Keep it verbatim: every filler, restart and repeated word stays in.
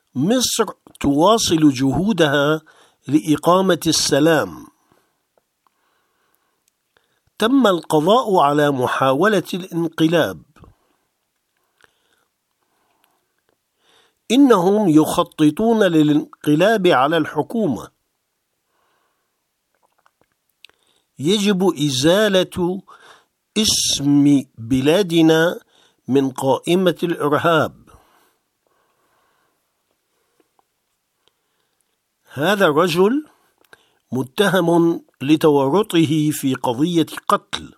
مصر تواصل جهودها لإقامة السلام. تم القضاء على محاولة الانقلاب. إنهم يخططون للانقلاب على الحكومة. يجب إزالة اسم بلادنا من قائمة الإرهاب. هذا الرجل متهم لتورطه في قضية قتل.